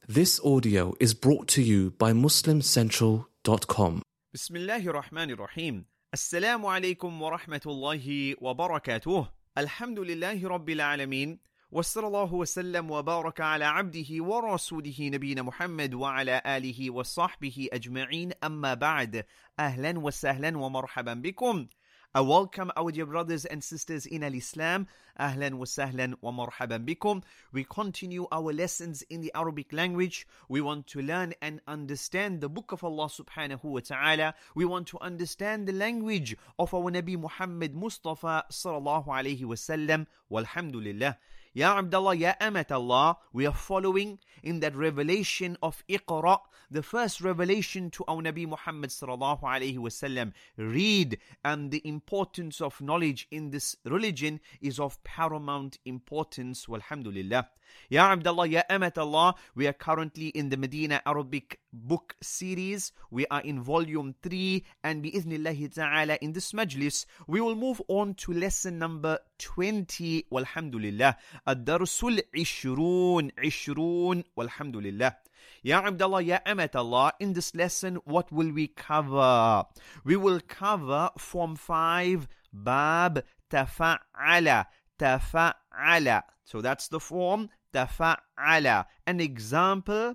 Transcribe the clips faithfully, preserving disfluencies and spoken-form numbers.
This audio is brought to you by muslim central dot com. Bismillahir Rahmanir Rahim. Assalamu alaikum wa rahmatullahi wa barakatuh. Alhamdulillahi Rabbil Alameen. Wa sallallahu wa sallam wa baraka ala abdihi wa rasulihi nabina Muhammad wa ala alihi wa sahbihi ajma'een. Amma ba'd. Ahlan wa sahlan wa marhaban bikum. I welcome our dear brothers and sisters in Al-Islam. Ahlan wa sahlan wa marhaban bikum. We continue our lessons in the Arabic language. We want to learn and understand the book of Allah subhanahu wa ta'ala. We want to understand the language of our Nabi Muhammad Mustafa sallallahu alayhi wa sallam. Walhamdulillah. Ya Abdullah, Ya Amat Allah, we are following in that revelation of Iqra, the first revelation to our Nabi Muhammad sallallahu alayhi wa sallam. Read, and the importance of knowledge in this religion is of paramount importance. Walhamdulillah. Ya Abdullah, Ya Amat Allah, we are currently in the Medina Arabic book series. We are in volume three, and bi'idhnillahi ta'ala in this majlis, we will move on to lesson number twenty. Walhamdulillah. Ad-Darsul Ishrun, Ishrun, Walhamdulillah. Ya Abdullah, Ya Amat Allah, in this lesson, what will we cover? We will cover Form five, Bab Tafa'ala, Tafa'ala. So that's the form, Tafa'ala. An example,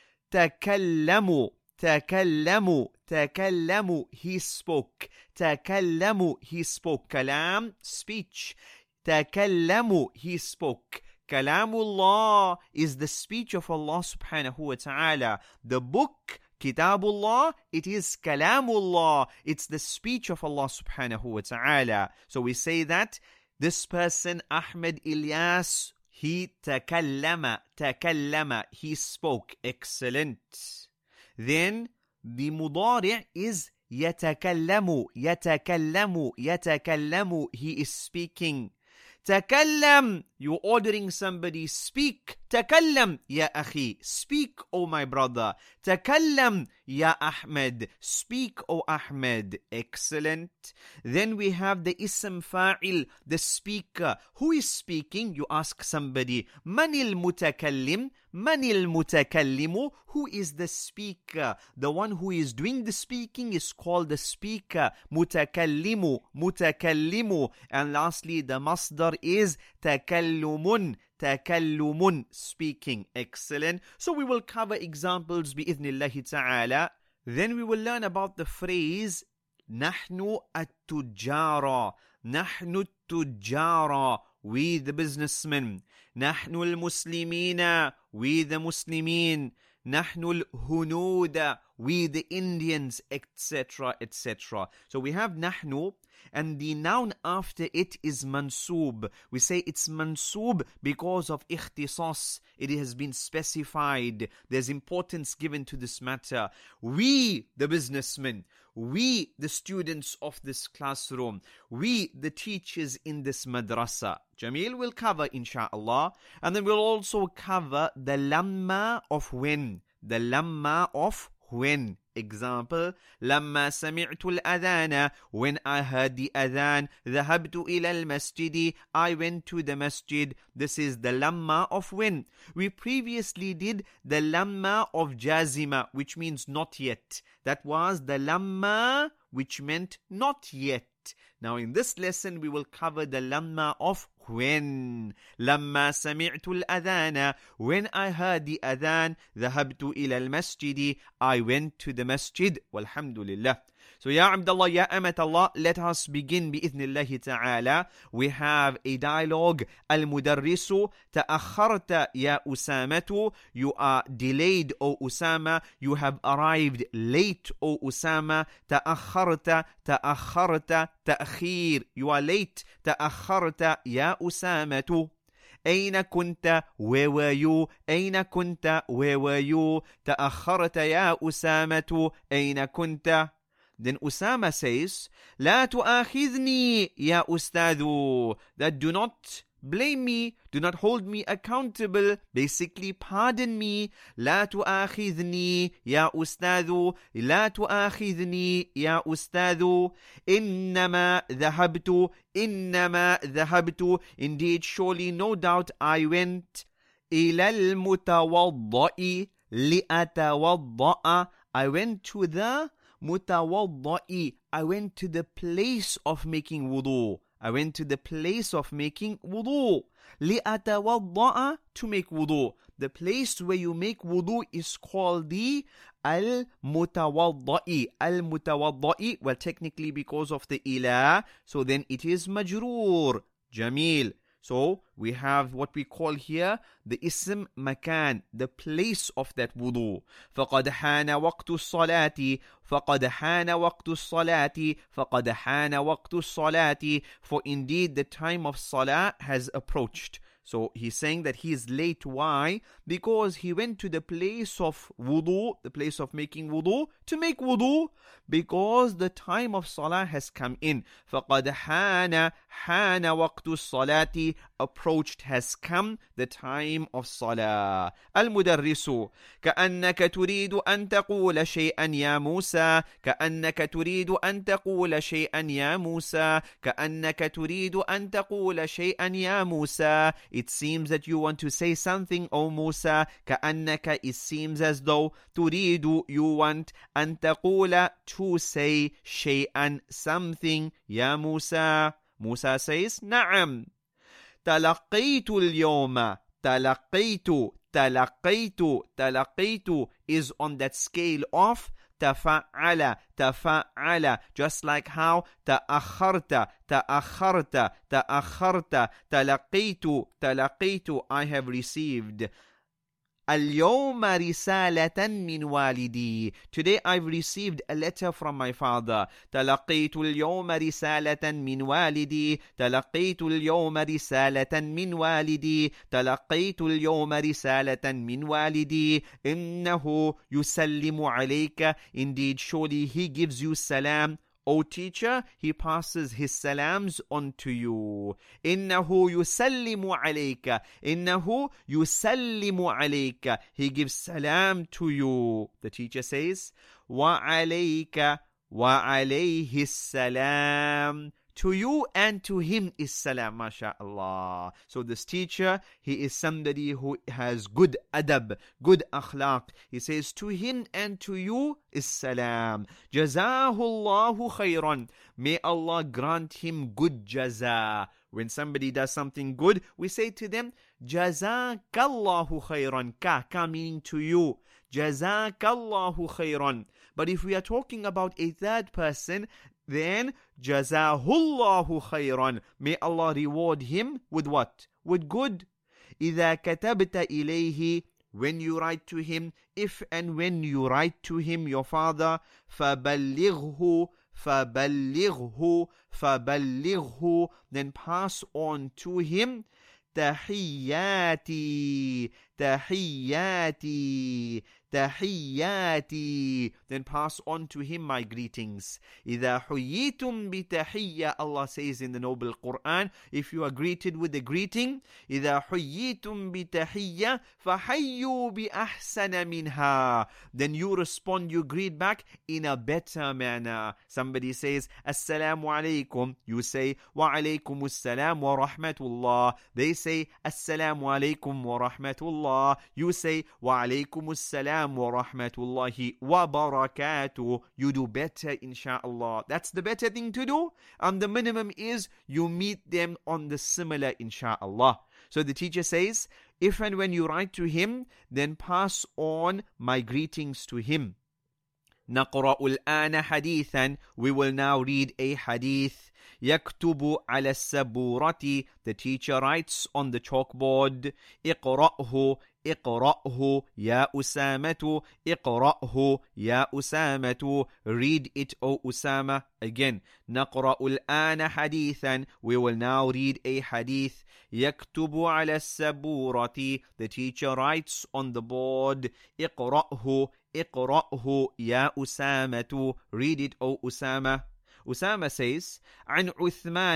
Takallamu, Takallamu, Takallamu, he spoke. Takallamu, he spoke. Kalam, speech. Takallamu, he spoke. Kalamullah is the speech of Allah subhanahu wa ta'ala. The book, Kitabullah, it is Kalamullah. It's the speech of Allah subhanahu wa ta'ala. So we say that this person, Ahmed Ilyas, he takallama, takallama, he spoke. Excellent. Then the mudari' is yatakallamu, yatakallamu, yatakallamu, he is speaking. Takallam, you're ordering somebody, speak. Takallam, ya akhi, speak, O my brother. Takallam, ya Ahmed, speak, O Ahmed. Excellent. Then we have the ism fa'il, the speaker. Who is speaking? You ask somebody, manil mutakallim, manil mutakallimu. Who is the speaker? The one who is doing the speaking is called the speaker. Mutakallimu, mutakallimu. And lastly, the masdar is takallumun, takallumun, speaking. Excellent. So we will cover examples bi'idhnillahi ta'ala. Then we will learn about the phrase nahnu at-tujjara, nahnu at-tujjara, we the businessmen. Nahnu al-muslimina, we the muslimin. Nahnu al-hunuda, we the Indians, et cetera, et cetera. So we have nahnu, and the noun after it is mansub. We say it's mansub because of ikhtisas. It has been specified. There's importance given to this matter. We, the businessmen, we, the students of this classroom, we, the teachers in this madrasa. Jamil will cover, insha'Allah. And then we'll also cover the lamma of when. The lamma of when. Example, لما سمعت الأذان, when I heard the adhan. ذهبت إلى المسجد, I went to the masjid. This is the lamma of when. We previously did the lamma of jazima, which means not yet. That was the lamma which meant not yet. Now in this lesson we will cover the lamma of when. لما سمعت الأذان, when I heard the adhan. ذهبت إلى المسجد, I went to the masjid. Walhamdulillah. So Ya Abdullah, Ya Amat Allah, let us begin bi'idhnillahi ta'ala. We have a dialogue. Al-mudarrisu, ta'akharta ya Usamatu, you are delayed, O Usama. You have arrived late, O Usama. Ta'akharta, ta'akharta, ta'khir, you are late. Ta'akharta ya Usamatu. أين كنت, where were you? أين كنت, where were you? تأخرت يا أسامة, أين كنت? Then Usama says, لا تؤاخذني يا أستاذ, that do not blame me, do not hold me accountable, basically pardon me. لا تؤاخذني يا أستاذ, لا تؤاخذني يا أستاذ. إنما ذهبت, إنما ذهبت, indeed surely no doubt I went. إلى المتوضئ, لأتوضأ. I went to the متوضئ. I went to the place of making wudu. I went to the place of making wudu. لأتوضأ, to make wudu. The place where you make wudu is called the al-mutawadda'i. Al-mutawadda'i, well, technically because of the ila, so then it is majroor. Jamil. So we have what we call here the ism makan, the place of that wudu. فَقَدْ حَانَ وَقْتُ الصَّلَاةِ فَقَدْ حَانَ وَقْتُ الصَّلَاةِ فَقَدْ حَانَ وَقْتُ الصَّلَاةِ. For indeed the time of salah has approached. So he's saying that he is late. Why? Because he went to the place of wudu, the place of making wudu, to make wudu, because the time of salah has come in. فَقَدْ حَانَ حَانَ وَقْتُ الصَّلَاةِ, approached, has come the time of salah. المدرس كأنك تريد أن تقول شيئا يا موسى كأنك تريد أن تقول شيئا يا موسى كأنك تريد أن تقول شيئا يا موسى. It seems that you want to say something, O Musa. كأنك, it seems as though. تريد, you want. أن تقول, to say. شيئا, something. يا موسى. Musa says, نعم. تلقيت اليوم. تلقيت. تلقيت. تلقيت is on that scale of تفعل. تفعل. Just like how تأخرت. تأخرت. تأخرت. تلقيت. تلقيت, I have received. اليوم رسالة من والدي. Today I've received a letter from my father. تلقيت اليوم رسالة من والدي. تلقيت اليوم رسالة من والدي. تلقيت اليوم رسالة من والدي. إنه يسلم عليك. Indeed, surely he gives you salam. O teacher, he passes his salams on to you. إنه يسلم عليك. إنه يسلم عليك. He gives salam to you. The teacher says, وعليك وعليه السلام. To you and to him is salam, mashallah. So this teacher, he is somebody who has good adab, good akhlaq. He says, to him and to you is salam. Jazahullahu khayran. May Allah grant him good jaza. When somebody does something good, we say to them, Jazakallahu khayran. Ka, ka meaning to you. Jazakallahu khayran. But if we are talking about a third person, then Jazahullahu khayran. May Allah reward him with what? With good. إذا كتبت إليه, when you write to him, if and when you write to him, your father, فبلغه فبلغه فبلغه, then pass on to him تحياتي تحياتي تحياتي, then pass on to him my greetings. إذا حييتم بتحية, Allah says in the noble Quran, if you are greeted with a greeting, إذا حييتم بتحية فحيوا بأحسن منها, then you respond, you greet back in a better manner. Somebody says Assalamu alaikum, you say Wa alaikum assalam wa rahmatullah. They say Assalamu alaikum wa rahmatullah, you say Wa alaikum assalam wa rahmatullahi wa barakatuh. You do better, inshallah. That's the better thing to do. And the minimum is you meet them on the similar, inshallah. So the teacher says, if and when you write to him, then pass on my greetings to him. نقرأ الآن حديثا. We will now read a hadith. يكتب على السبورة. The teacher writes on the chalkboard. اقرأه اقرأه يا أسامة. اقرأه يا أسامة. Read it, O Usama. Again, نقرأ الآن حديثا. We will now read a hadith. يكتب على السبورة. The teacher writes on the board. اقرأه اقرأه يا أسامة. Read it, O Usama. Usama says, عن عثمان.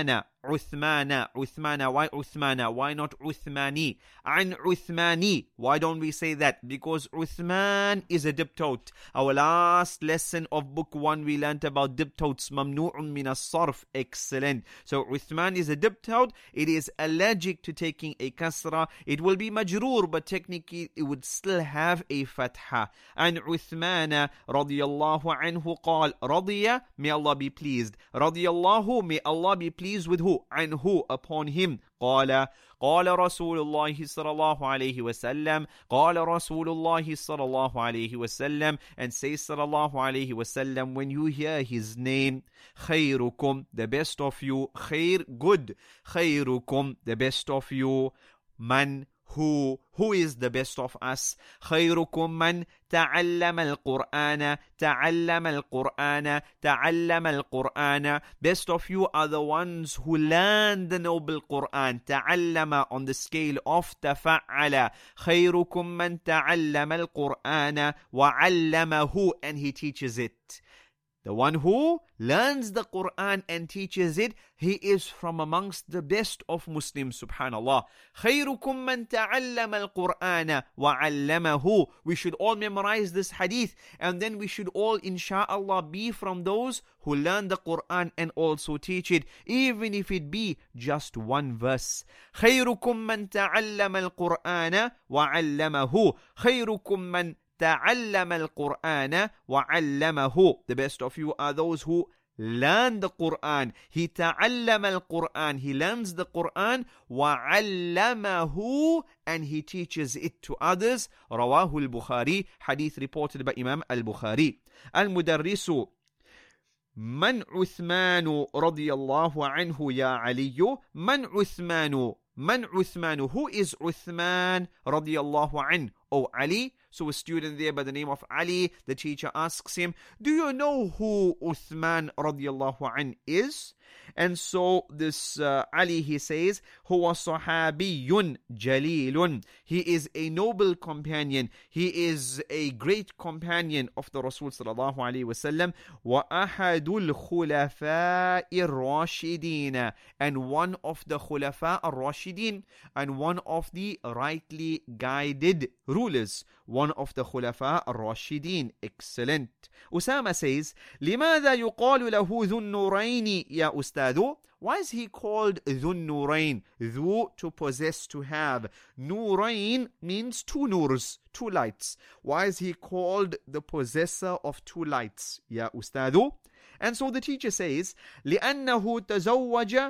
Uthmana. Uthmana. Why Uthmana? Why not Uthmani? An Uthmani. Why don't we say that? Because Uthman is a diptote. Our last lesson of book one, we learnt about diptotes. Mamnu'un min as-sarf. Excellent. So Uthman is a diptote. It is allergic to taking a kasra. It will be majroor, but technically it would still have a fatha. And Uthmana radiyallahu anhu qal. Radiya, may Allah be pleased. Radiyallahu, may Allah be pleased with who? Anhu, upon him. قال قال رسول الله صلى الله عليه وسلم قال رسول الله صلى الله عليه وسلم, and say صلى الله عليه وسلم when you hear his name. خيركم, the best of you. خير, good. خيركم, the best of you. Man, who, who is the best of us? خيركم من تعلم القرآن تعلم القرآن تعلم القرآن. Best of you are the ones who learn the noble Quran. تعلم on the scale of تفعل. خيركم من تعلم القرآن وعلمه, and he teaches it. The one who learns the Quran and teaches it, he is from amongst the best of Muslims, subhanallah. خَيْرُكُمْ مَنْ تَعَلَّمَ الْقُرْآنَ وَعَلَّمَهُ. We should all memorize this hadith, and then we should all, insha'Allah, be from those who learn the Quran and also teach it, even if it be just one verse. خَيْرُكُمْ مَنْ تَعَلَّمَ الْقُرْآنَ وَعَلَّمَهُ. خَيْرُكُمْ مَنْ تعلم القرآن وعلمه. The best of you are those who learn the Quran. He تعلم القرآن, he learns the Quran. وعلمه, and he teaches it to others. رواه البخاري, hadith reported by Imam al-Bukhari. المدرس من عثمان رضي الله عنه يا علي. من عثمان, من عثمان, who is Uthman رضي الله عنه? Oh, Ali. So a student there by the name of Ali, the teacher asks him, do you know who Uthman radiallahu anh is? And so this uh, Ali, he says, huwa sahabiyun jalilun. He is a noble companion. He is a great companion of the Rasul sallallahu alayhi wa sallam. Wa ahadul khulafa'ir rashidin. And one of the khulafa ar-rashidin. And one of the rightly guided rulers. One of the khulafa ar-rashidin. Excellent. Usama says, لماذا يقال له ذو النورين يا أستاذ? Why is he called ذو النورين? ذو, to possess, to have. Nurain means two nurs, two lights. Why is he called the possessor of two lights? يا أستاذ. And so the teacher says, لأنه تزوج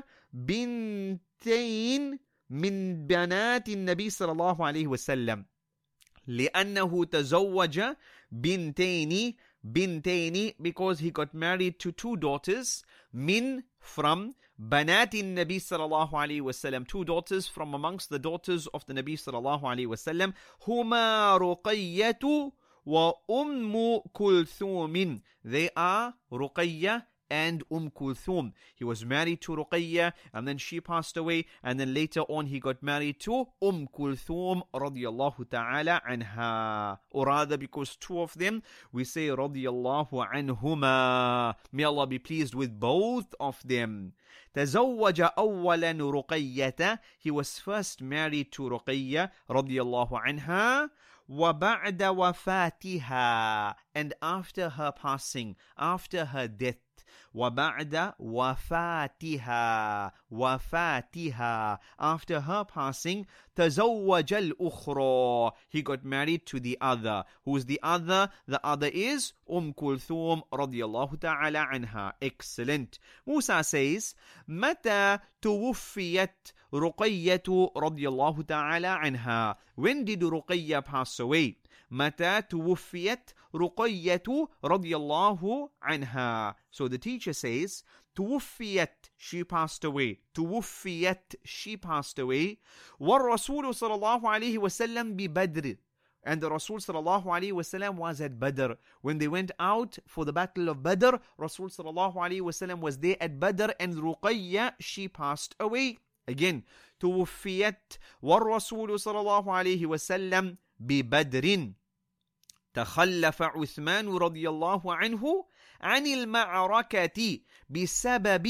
بنتين من بنات النبي صلى الله عليه وسلم. لأنه تزوج بنتين بنتين, because he got married to two daughters. Min, from بنات النبي صلى الله عليه وسلم, two daughters from amongst the daughters of the Nabi صلى الله عليه وسلم. هما رقية وأم كلثوم. They are Ruqayya and Umm Kulthum. He was married to Ruqayya, and then she passed away, and then later on he got married to Umm Kulthum radiyallahu ta'ala anha. Or rather, because two of them, we say radiyallahu anhuma. May Allah be pleased with both of them. تزوج أولا رقية. He was first married to Ruqayya radiyallahu anha. وبعد وفاتها, and after her passing, after her death. وبعد وفاتها وفاتها, after her passing. تزوج الأخرى, he got married to the other. Who is the other? The other is Umm Kulthum radiyallahu ta'ala anha. Excellent. Musa says, متى توفيت رقية radiyallahu ta'ala anha. When did Ruqayya pass away? متى توفيت رقية radiyallahu anha. So the teacher says, توفيت, she passed away. توفيت, she passed away. والرسول صلى الله عليه وسلم ببدر. And the Rasul sallallahu alayhi wasallam was at Badr. When they went out for the battle of Badr, Rasul sallallahu alayhi wasallam was there at Badr, and Ruqayya, she passed away. Again, توفيت والرسول صلى الله عليه وسلم ببدر. تخلف عثمان رضي الله عنه عن المعركة بسبب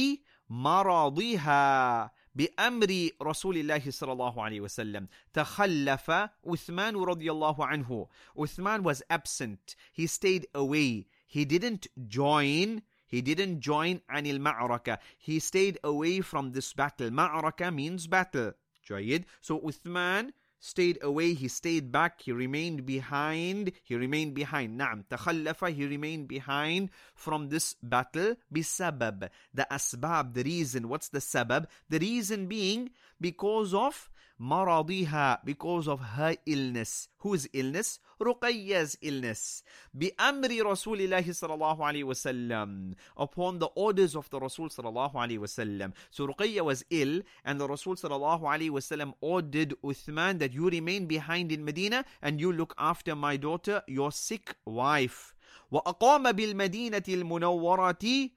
مرضها بأمر رسول الله صلى الله عليه وسلم. تخلف Uthman رضي الله عنه. Uthman was absent. He stayed away. He didn't join. He didn't join عن المعركة. He stayed away from this battle. معركة means battle. جيد. So Uthman stayed away, he stayed back, he remained behind, he remained behind. نعم, تخلف, he remained behind from this battle. بسبب, the asbab, the reason. What's the sabab? The reason being because of مرضها, because of her illness. Whose illness? Ruqayya's illness. بأمر رسول الله صلى الله عليه وسلم, upon the orders of the Rasul صلى الله عليه وسلم. So Ruqayya was ill, and the Rasul صلى الله عليه وسلم ordered Uthman that you remain behind in Medina and you look after my daughter, your sick wife. وأقام بالمدينة المنورة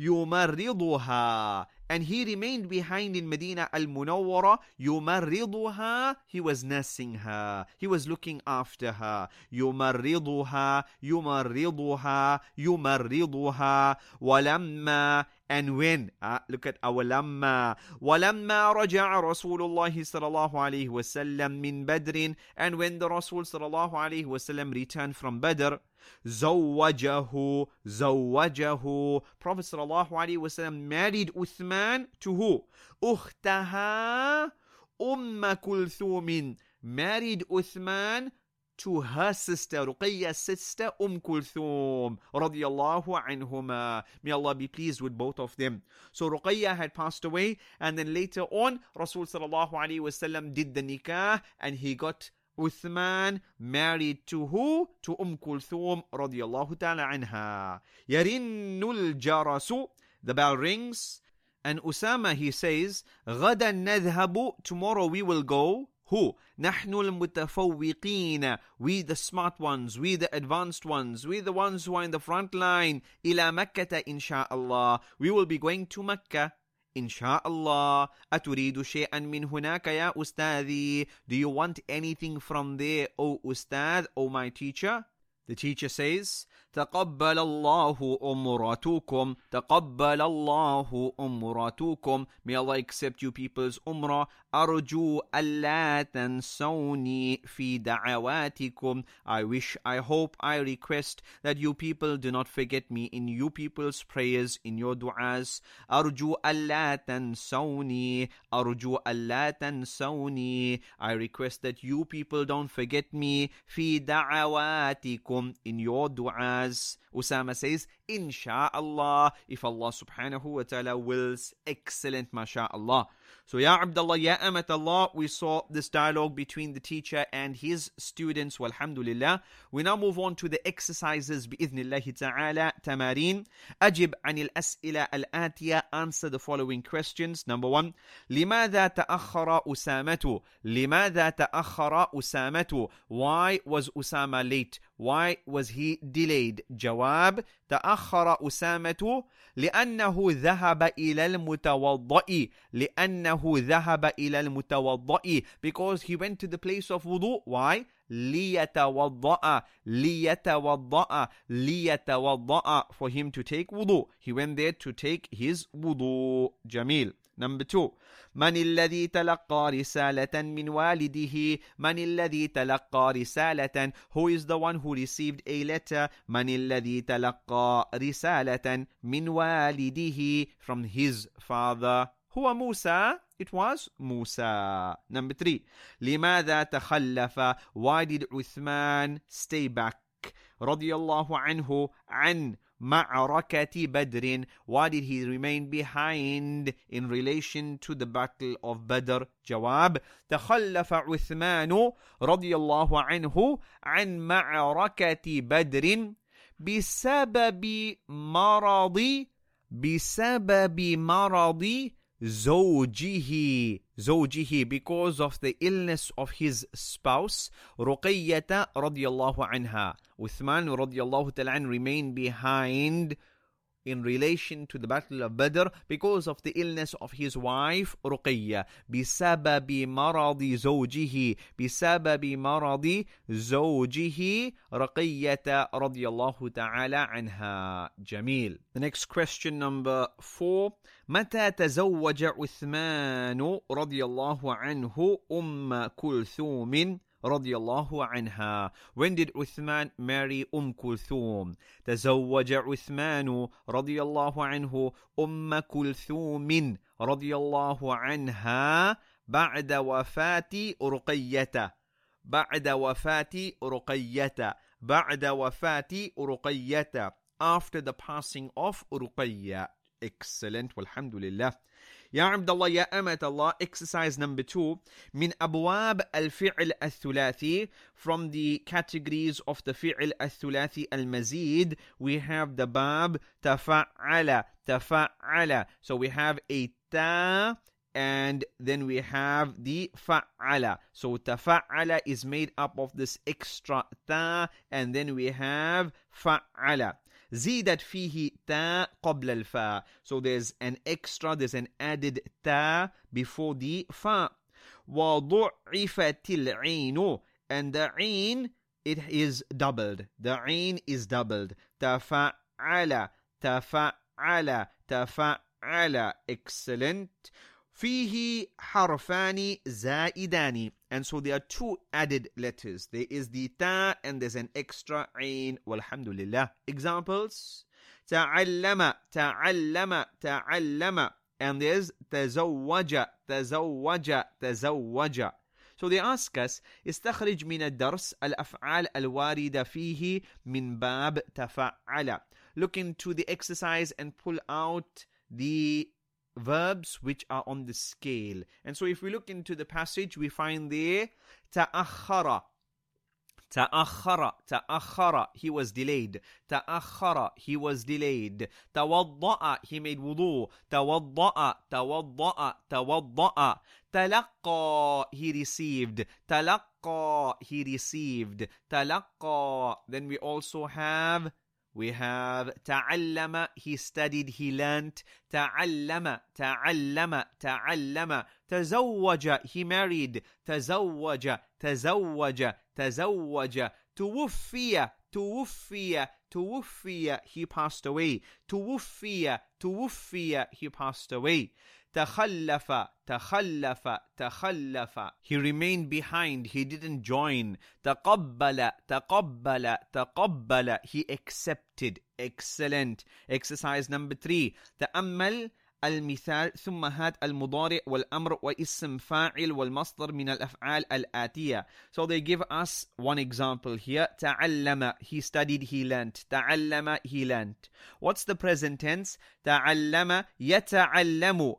يمرضها, and he remained behind in Medina al-Munawwara. يمرضها, he was nursing her, he was looking after her. يمرضها, يمرضها, يمرضها. ولما, and when, uh, look at our lamma. ولما رجع رسول الله صلى الله عليه وسلم من بدر, and when the Rasul صلى الله عليه وسلم returned from Badr. زوجه, زوجه, Prophet صلى الله عليه وسلم married Uthman to who? أختها أم كلثوم, married Uthman to her sister, Ruqayya's sister, Umm Kulthum, radiyallahu anhuma. May Allah be pleased with both of them. So Ruqayya had passed away, and then later on, Rasul sallallahu alaihi wasallam did the nikah, and he got Uthman married to who? To Umm Kulthum, radiyallahu ta'ala anha. Yarinnul jarasu, the bell rings, and Usama, he says, غَدًا نَذْهَبُ, tomorrow we will go. Who? نحن المتفوقين, we the smart ones, we the advanced ones, we the ones who are in the front line. إلى مكة إن شاء الله, we will be going to Mecca. إن شاء الله. أتريد شيئا من هناك يا أستاذي, do you want anything from there, O Ustad, O my teacher? The teacher says, تقبل الله أمراتكم, تقبل الله أمراتكم. May Allah accept you people's umrah. أرجو ألا تنسوني في دعواتكم. I wish, I hope, I request that you people do not forget me in you people's prayers, in your du'as. أرجو ألا تنسوني, أرجو ألا تنسوني. I request that you people don't forget me في دعواتكم, in your du'as. Usama says, Insha'Allah, if Allah subhanahu wa ta'ala wills. Excellent, masha'Allah. So, Ya Abdullah, Ya Amat Allah, we saw this dialogue between the teacher and his students, walhamdulillah. We now move on to the exercises, bi'idhnillahi ta'ala, tamarin. Ajib anil as'ila al-atiya, answer the following questions. Number one, لماذا تأخر أسامة? لماذا تأخر أسامة? Why was Usama late? Why was he delayed? Jawab, تأخر أسامة لأنه ذهب إلى المتوضئ. لأنه ذهب إلى المتوضئ, because he went to the place of wudu. Why? ليتوضأ, ليتوضأ, ليتوضأ, for him to take wudu. He went there to take his wudu. Jamil. Number two, من الذي تلقى رسالة من والده? من الذي تلقى رسالة? Who is the one who received a letter? من الذي تلقى رسالة من والده, from his father? هو موسى. It was Musa. Number three, لماذا تخلف? Why did Uthman stay back? رضي الله عنه عن معركة بدر. Why did he remain behind in relation to the battle of Badr? جواب, تخلف عثمان رضي الله عنه عن معركة بدر بسبب مرض بسبب مرض زوجه زوجه because of the illness of his spouse رقية رضي الله عنها. Uthman رضي الله تعالى عنه remained behind in relation to the Battle of Badr because of the illness of his wife Ruqayya. بسبب مرض زوجه بسبب مرض زوجه رقية رضي الله تعالى عنها. جميل. The next question, number four. متى تزوج عثمان رضي الله عنه أم كلثوم رضي الله عنها? When did Uthman marry Umm Kulthum? تزوج عثمان رضي الله عنه أم كلثوم رضي الله عنها بعد وفاة رقية بعد وفاة رقية بعد وفاة رقية after the passing of Ruqayya. Excellent. Walhamdulillah. Ya Abdullah, Ya Amat Allah. Exercise number two. Min abwab al-fi'l al-thulathi. From the categories of the fi'l al-thulathi al-mazid, we have the bab tafa'ala. Tafa'ala. So we have a ta, and then we have the fa'ala. So tafa'ala is made up of this extra ta, and then we have fa'ala. زيدت فيه تا قبل الفاء. So there's an extra, there's an added ta before the fa. وضعفت العين. And the عين, it is doubled. The عين is doubled. تفعل تفعل تفعل. Excellent. فيه حرفان زائدان. And so there are two added letters. There is the ta and there's an extra ain. Walhamdulillah. Examples. تعلم تعلم تعلم. And there's تزوج تزوج تزوج. So they ask us, استخرج من الدرس الأفعال الواردة فيه من باب تفعل. Look into the exercise and pull out the verbs which are on the scale. And so if we look into the passage, we find there تأخر تأخر تأخر, he was delayed. تأخر, he was delayed. توضأ, he made wudu. توضأ توضأ توضأ. تلقى, he received. تلقى, he received. تلقى. Then we also have We have تعلم, he studied, he learnt. تعلم تعلم تعلم. تزوج, he married. تزوج تزوج تزوج. توفي توفي توفي, he passed away. توفي توفي, he passed away. تخلف تخلف تخلف, he remained behind, he didn't join. تقبل تقبل تقبل, he accepted. Excellent. Exercise number three. تأمل المثال ثم هات المضارع والأمر واسم فاعل والمصدر من الأفعال الآتية. So they give us one example here. تعلم, he studied, he learnt. تعلم, he learnt. What's the present tense? تعلم يتعلم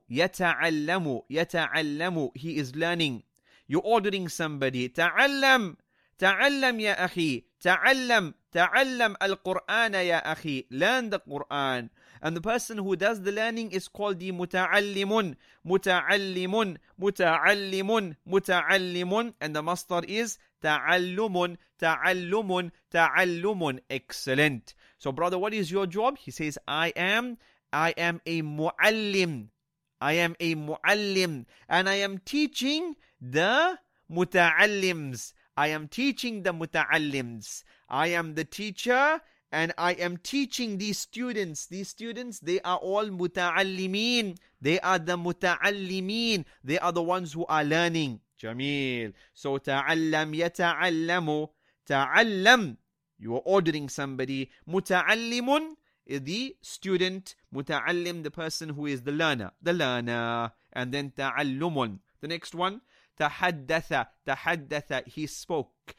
يتعلم يتعلم, he is learning. You're ordering somebody. تعلم تعلم يا أخي. تعلم تعلم القرآن يا أخي. Learn the Quran. And the person who does the learning is called the muta'allimun. Muta'allimun, muta'allimun, muta'allimun. And the masdar is ta'allumun, ta'allumun, ta'allumun. Excellent. So brother, what is your job? He says, I am, I am a mu'allim. I am a mu'allim. And I am teaching the muta'allims. I am teaching the muta'allims. I am the teacher, and I am teaching these students. These students, they are all muta'allimin. They are the muta'allimin. They are the ones who are learning. Jameel. So ta'allam yata'allamu. Ta'allam, you are ordering somebody. Muta'allimun, the student. Muta'allim, the person who is the learner. The learner. And then ta'allumun. The next one. تحدث تحدث, he spoke.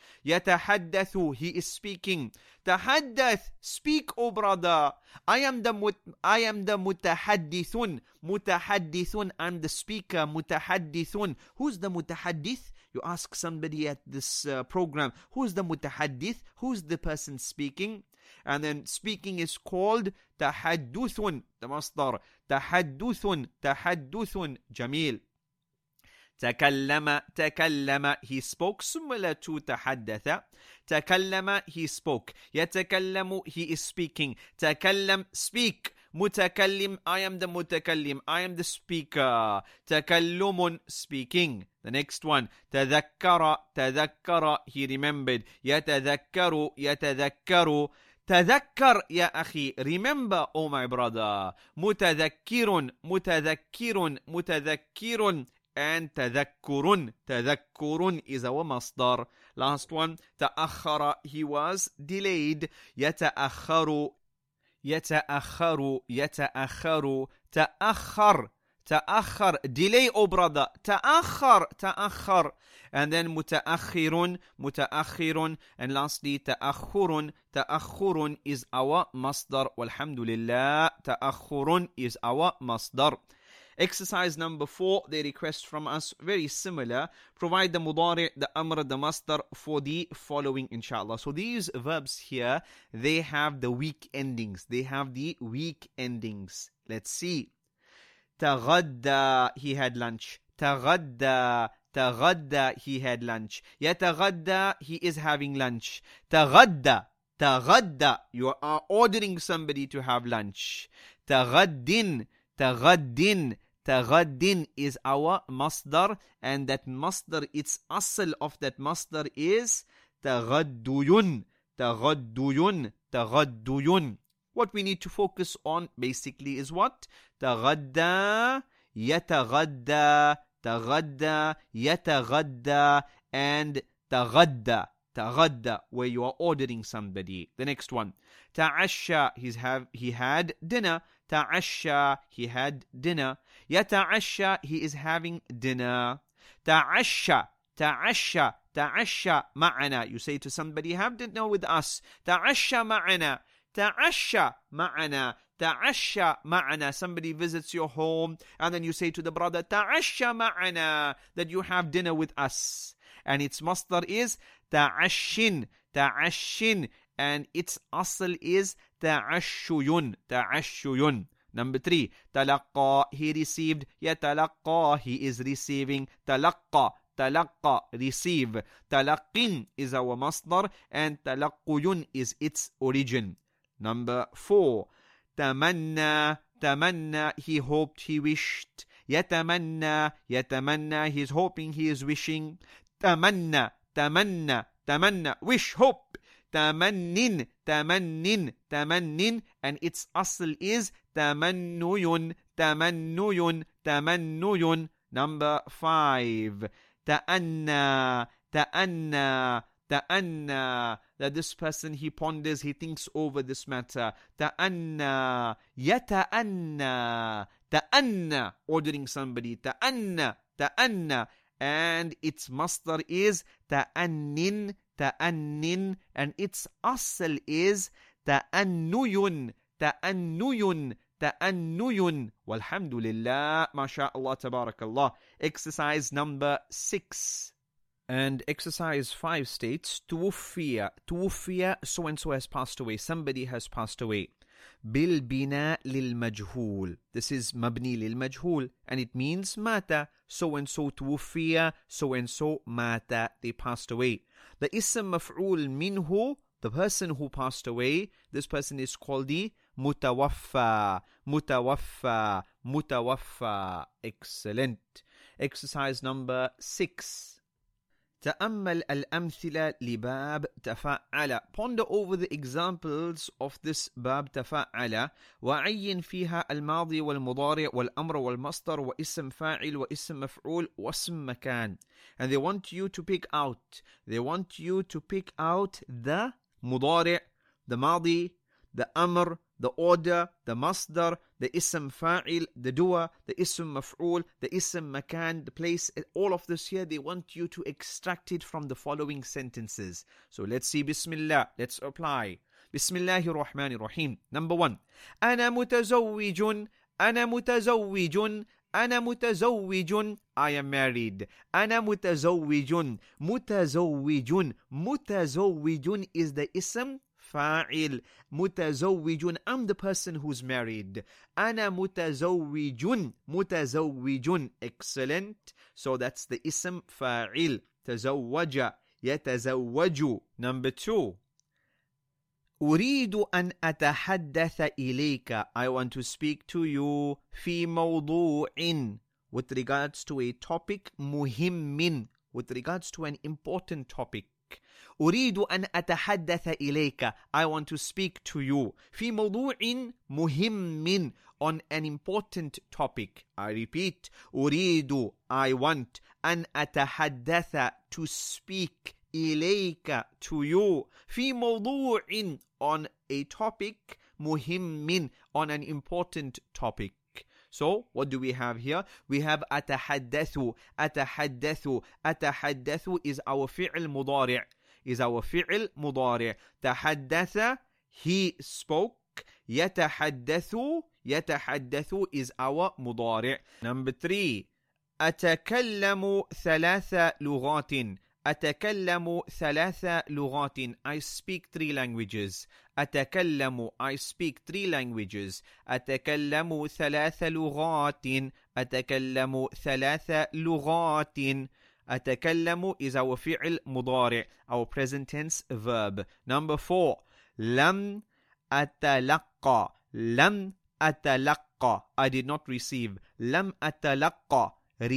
يتحدث, he is speaking. تحدث, speak, oh brother. I am the mut, I am the mutahaddithun. Mutahaddithun, I'm the speaker. Mutahaddithun. Who's the mutahaddith? You ask somebody at this uh, program, who's the mutahaddith? Who's the person speaking? And then speaking is called tahadduthun. The masdar. Tahadduthun. Tahadduthun. Jameel. تكلم تكلم, he spoke. Similar to تحدث. تكلم, he spoke. يتكلم, he is speaking. تكلم, speak. Mutakallim, I am the mutakallim. I am the speaker. Takallumun, speaking. The next one. Tadhakkara, tadhakkara, he remembered. Yatadhakkaru, yatadhakkaru. تذكر يا أخي, remember, oh my brother. متذكر, متذكر, متذكر. And تذكر, تذكر is our masdar. Last one, تأخر, he was delayed. يتأخر, يتأخر, يتأخر. تأخر, تأخر, delay, oh brother. تأخر, تأخر. And then متأخر, متأخر. And lastly, تأخر, تأخر is our masdar. Walhamdulillah, تأخر is our masdar. Exercise number four, they request from us, very similar. Provide the mudari', the amr, the masdar for the following, inshallah. So these verbs here, they have the weak endings. They have the weak endings. Let's see. تغدى, he had lunch. تغدى, تغدى, he had lunch. يتغدى, he is having lunch. تغدى, تغدى, you are ordering somebody to have lunch. تغدٍ, تغدٍ, تغدٍ is our masdar, and that masdar, its asl of that masdar is تغدُّيٌ, تغدُّيٌ, تغدُّيٌ. What we need to focus on basically is what? تغدى, يتغدى, تغدى, يتغدى, and تغدى, تغدى, where you are ordering somebody. The next one. تعشى, he's have, he had dinner. تعشى, he had dinner. يتعشى, he is having dinner. تعشى, تعشى, تعشى معنا. You say to somebody, have dinner with us. تعشى معنا. تعشى معنا. تعشى معنا. Somebody visits your home and then you say to the brother, تعشى معنا, that you have dinner with us. And its masdar is تعشٍ, تعشٍ, and its asl is تعشُّيٌ, تعشُّيٌ. Number three, تلقى, he received. يتلقى, he is receiving. تلقى, تلقى, receive. تلقٍ is our masdar, and تلقُّيٌ is its origin. Number four, تمنى, تمنى, he hoped, he wished. يتمنى, يتمنى, he is hoping, he is wishing. تمنى, تمنى, تمنى, wish, hope. تمنٍ, تمنٍ, تمنٍ, and its asl is تمنُّيٌ, تمنُّيٌ, تمنُّيٌ. Number five, تأنى, تأنى, تأنى, that this person, he ponders, he thinks over this matter. تأنى, يتأنى, تأنى, ordering somebody. تأنى, تأنى, and its masdar is تأنٍ, تأنٍ, and its asl is تأنُّيٌ, تأنُّيٌ, تأنُّيٌ. Walhamdulillah, masha'Allah, tabarakallah. Exercise number six. And exercise five states, توفي, توفي, so-and-so has passed away, somebody has passed away. بالبناء للمجهول. This is مبني للمجهول, and it means مات. So-and-so توفي, so-and-so مات, they passed away. The ism مفعول منه, the person who passed away, this person is called the متوفى, متوفى, متوفى. Excellent. Exercise number six. تأمل الأمثلة لباب تفعل. Ponder over the examples of this باب تفعل. وعين فيها الماضي والمضارع والأمر والمصدر واسم فاعل واسم مفعول واسم مكان. And they want you to pick out. They want you to pick out the مضارع, the ماضي, the أمر, the order, the masdar, the ism fa'il, the dua, the ism maf'ul, the ism makan, the place. All of this here, they want you to extract it from the following sentences. So let's see. Bismillah. Let's apply. Bismillahir Rahmanir Rahim. Number one. أنا متزوج. أنا متزوج. أنا متزوج. I am married. أنا متزوج. متزوج. متزوج is the ism fa'il. متزوج, I'm the person who's married. أنا متزوج. متزوج. Excellent. So that's the ism fa'il. تزوج. يتزوج. Number two. أريد أن أتحدث إليك. I want to speak to you في موضوع, with regards to a topic, مهم, with regards to an important topic. أريد أن أتحدث إليك. I want to speak to you في موضوع مهم, on an important topic. I repeat, أريد, I want, أن أتحدث, to speak, إليك, to you, في موضوع, on a topic, مهم, on an important topic. So, what do we have here? We have أتحدث, أتحدث, أتحدث is our فعل مضارع, is our فعل مضارع. تحدث, he spoke. يتحدث, يتحدث is our مضارع. Number three, أتكلم ثلاث لغات. أتكلم ثلاث لغات. I speak three languages. أتكلم, I speak three languages. أتكلم ثلاث لغات. أتكلم ثلاث لغات. أتكلم is our فعل مضارع, our present tense verb. Number four, لم أتلقى. لم أتلقى, I did not receive. لم أتلقى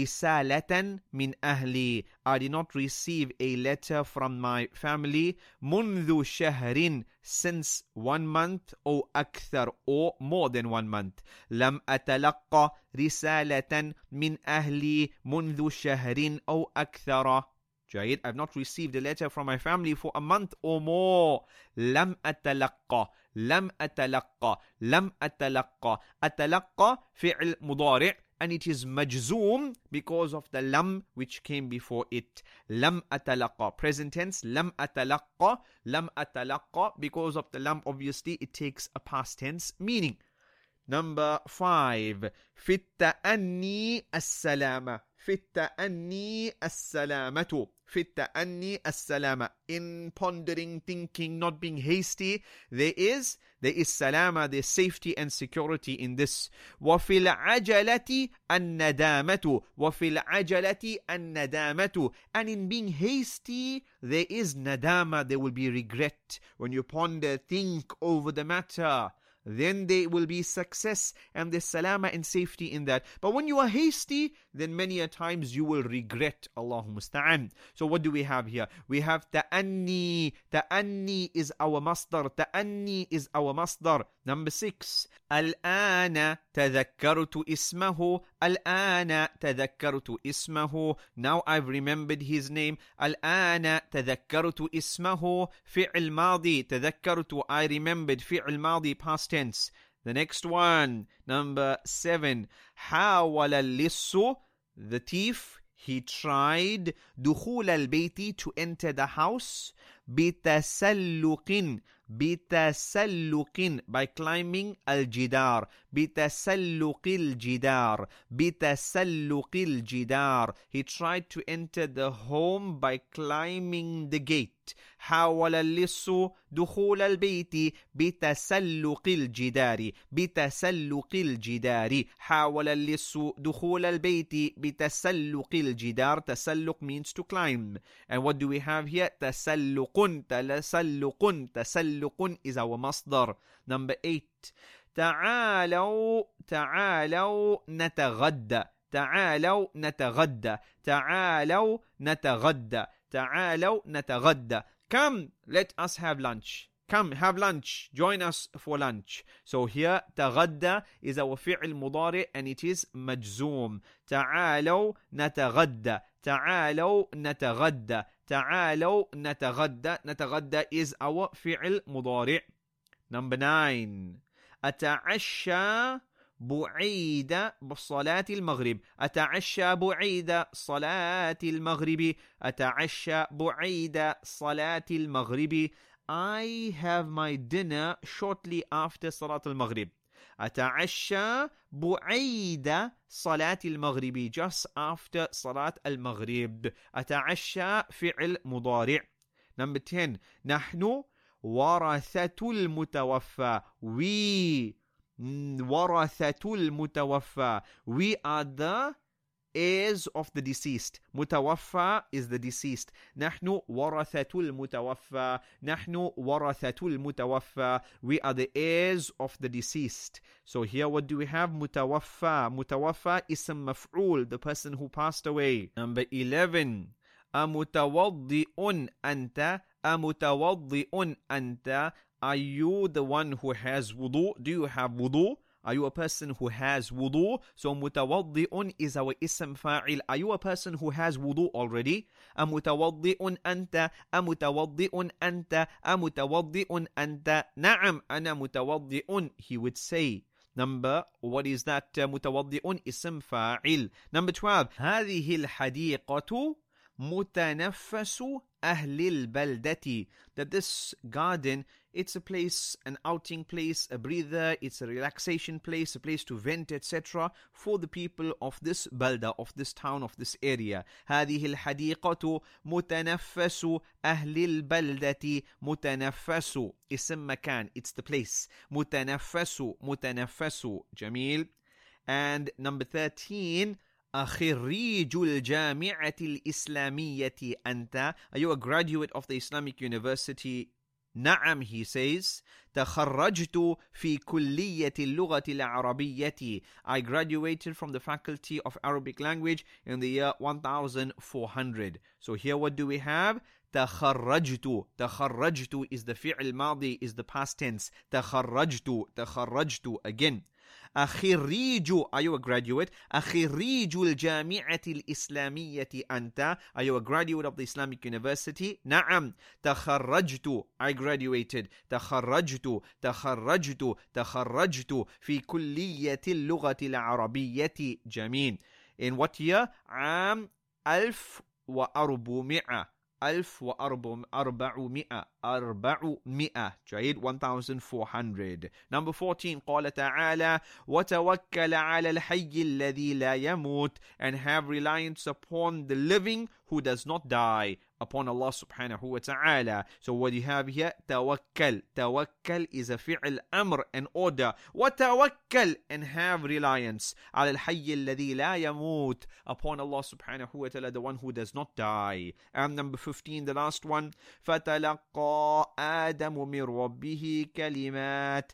رسالة من أهلي. I did not receive a letter from my family. منذ شهر, since one month, or أكثر, or more than one month. لم أتلقى رسالة من أهلي منذ شهر أو أكثر. جيد. I've not received a letter from my family for a month or more. لم أتلقى, لم أتلقى, لم أتلقى. أتلقى فعل مضارع, and it is مجزوم because of the lam which came before it. لم أتلقى, present tense, لم أتلقى, لم أتلقى, because of the lam, obviously it takes a past tense meaning. Number five, في التأني السلامة. في التأني السلامة. في التأني السلامة. In pondering, thinking, not being hasty, there is there is salama, there is safety and security in this. وفي العجلة الندامة. وفي العجلة الندامة. And in being hasty, there is nadama, there will be regret. When you ponder, think over the matter, then there will be success and there's salama and safety in that. But when you are hasty, then many a times you will regret. Allahu musta'an. So what do we have here? We have ta'anni. Ta'anni is our masdar. Ta'anni is our masdar. Number six. الآن تذكرت اسمه. الآن تذكرت اسمه. Now I've remembered his name. الآن تذكرت اسمه. فعل ماضي. تذكرت, I remembered. فعل ماضي, past tense. The next one, number seven. حاول اللص, the thief, he tried. دخول البيت, to enter the house. بتسلق, بتسلق, by climbing الجدار. بتسلق الجدار. بتسلق الجدار. He tried to enter the home by climbing the gate. حاول اللص دخول البيت بتسلق الجدار. بتسلق الجدار. حاول اللص دخول البيت بتسلق الجدار. تسلق means to climb. And what do we have here? تسلق. تسلق. تسلق is our masdar. Number eight. تعالوا تعالوا نتغدى. تعالوا نتغدى. تعالوا نتغدى. تعالوا نتغدى. Come, let us have lunch. Come, have lunch. Join us for lunch. So here, تغدى is our فعل مضارع and it is مجزوم. تعالوا نتغدى. تعالوا نتغدى. تعالوا نتغدى. نتغدى is our فعل مضارع. Number nine. أتعشى بعيد بصلاة المغرب. أتعشى بعيد صلاة المغرب. أتعشى بعيد صلاة المغرب. I have my dinner shortly after صلاة المغرب. أتعشى بعيد صلاة المغرب, just after صلاة المغرب. أتعشى فعل مضارع. Number ten. نحن ورثة المتوفى. We ورثة المتوفى. We are the heirs of the deceased. Mutawaffa is the deceased. نحن ورثة المتوفى. نحن ورثة المتوفى. We are the heirs of the deceased. So here what do we have? Mutawaffa. Mutawaffa ism maf'ul, the person who passed away. Number eleven. أمتوضئ أنت. أمتوضئ أنت. Are you the one who has wudu? Do you have wudu? Are you a person who has wudu? So mutawaddi'un is our ism fa'il. Are you a person who has wudu already? أمتوضئ أنت. أمتوضئ أنت. أمتوضئ أنت. نعم أنا متوضئ. He would say. Number, what is that? متوضئ ism fa'il. Number twelve. هذه الحديقة متنفس أهل البلدة. That this garden, it's a place, an outing place, a breather, it's a relaxation place, a place to vent, et cetera for the people of this balda, of this town, of this area. هذه الحديقة متنفس أهل البلدة. متنفس اسم مكان, it's the place. متنفس متنفس. جميل. And number thirteen. أخريج الجامعة الإسلامية أنت. Are you a graduate of the Islamic University? نعم, he says. تخرجت في كلية اللغة العربية. I graduated from the faculty of Arabic language in the year one thousand four hundred. So here what do we have? تخرجت. تخرجت is the fi'l madi, is the past tense. تخرجت. تخرجت again. أخريج. Are you a graduate? أخريج الجامعة الإسلامية أنت. Are you a graduate of the Islamic University? نعم. تخرجت. I graduated. تخرجت. تخرجت. تخرجت في كلية اللغة العربية. جميل. In what year? عام ألف وأربعمائة. ألف وأربعمائة. أربعمائة. جيد. one thousand four hundred. Number fourteen. قال تعالى وتوكل على الحي الذي لا يموت. And have reliance upon the living who does not die. Upon Allah subhanahu wa ta'ala. So what do you have here? Tawakkal. Tawakkal is a fi'l amr, an order. وتوكل, and have reliance. على الحي الذي لا يموت. Upon Allah subhanahu wa ta'ala, the one who does not die. And number fifteen, the last one. فتلقى آدم من ربه كلمات.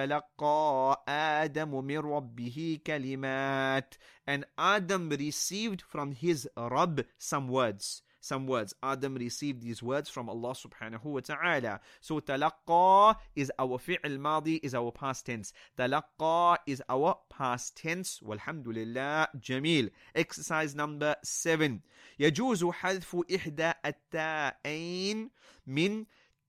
فتلقى آدم من ربه كلمات. And Adam received from his Rabb some words. Some words. Adam received these words from Allah subhanahu wa ta'ala. So talaqqa is our fi'l madi, is our past tense. Talaqqa is our past tense. Walhamdulillah. Jamil. Exercise number seven. يجوز حذف إحدى التاءين من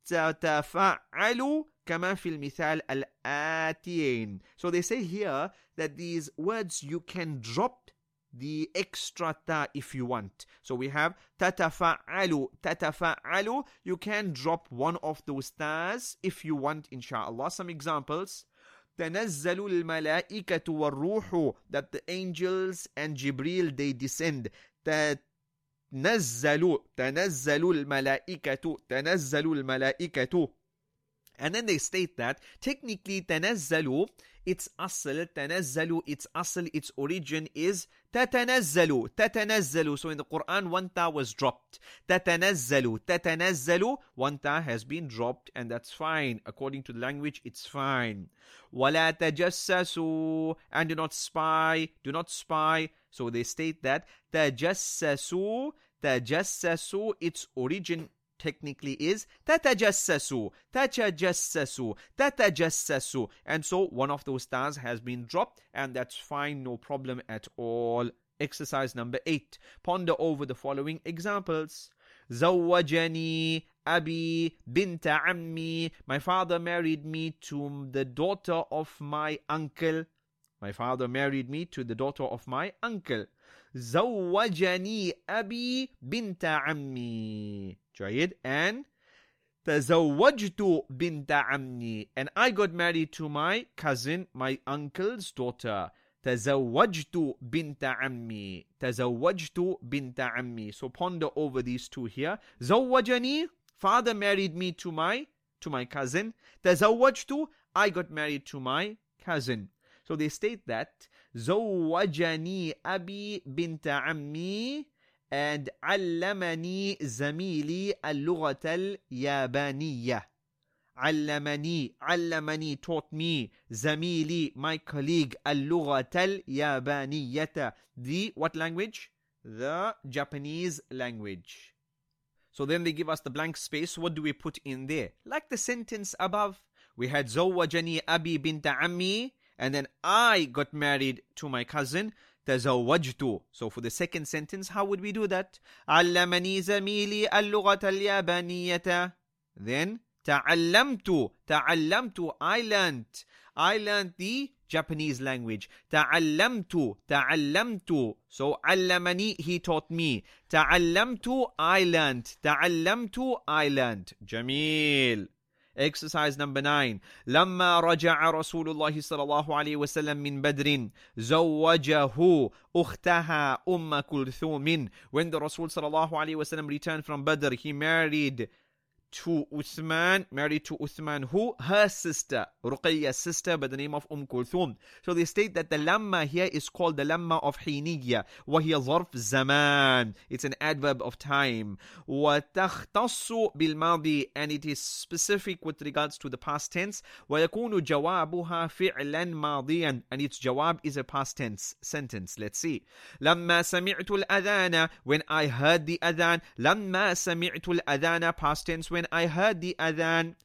تتفعل كما في المثال الآتيين. So they say here that these words you can drop the extra ta if you want. So we have tatafa'alu. Tatafa'alu. You can drop one of those tas if you want, inshallah. Some examples. تنزل الملائكة والروح. That the angels and Jibreel, they descend. تنزل. تنزل الملائكة. تنزل الملائكة. And then they state that technically تنزل, its asl, تنزل, its asl, its origin is تتنزل. تتنزل. So in the Quran, one ta was dropped. تتنزل. تتنزل. One ta has been dropped, and that's fine. According to the language, it's fine. ولا تجسسوا. And do not spy. Do not spy. So they state that تجسسوا. تجسسوا. Its origin technically is تتجسسوا. تتجسسوا. تتجسسوا. And so one of those stars has been dropped, and that's fine, no problem at all. Exercise number eight. Ponder over the following examples. زوجني أبي بنت عمي. My father married me to the daughter of my uncle. My father married me to the daughter of my uncle. زوجني أبي بنت عمي. جيد. And تزوجت بنت عمي. And I got married to my cousin, my uncle's daughter. تزوجت بنت عمي. تزوجت بنت عمي. So ponder over these two here. زوجني, father married me to my to my cousin. تزوجت, I got married to my cousin. So they state that زوجني أبي بنت عمي and علمني زميلي اللغة اليابانية. علمني, علمني taught me, زميلي my colleague, اللغة اليابانية, the what language? The Japanese language. So then they give us the blank space. What do we put in there? Like the sentence above, we had زوجني أبي بنت عمي, and then I got married to my cousin. تزوجت. So for the second sentence, how would we do that? علمني زميلي اللغة اليابانية. Then تعلمت. تعلمت. I learned. I learned the Japanese language. تعلمت. تعلمت. So علمني, he taught me. تعلمت, I learned. تعلمت, I learned. جميل. Exercise number nine. لما رجع رسول الله صلى الله عليه وسلم من بدر زوجه أختها أم كلثوم. When the Rasul صلى الله عليه وسلم returned from Badr, he married to Uthman, married to Uthman, who? Her sister, Ruqayya's sister by the name of Umm Kulthum. So they state that the lamma here is called the lamma of Hiniyya, وهي ظرف زمان. It's an adverb of time. وتختص بالماضي, and it is specific with regards to the past tense. ويكون جوابها فعلا ماضيا, and its jawab is a past tense sentence. Let's see. لما سمعت الأذان, when I heard the adhan. لما سمعت الأذان, past tense, when I heard the adhan.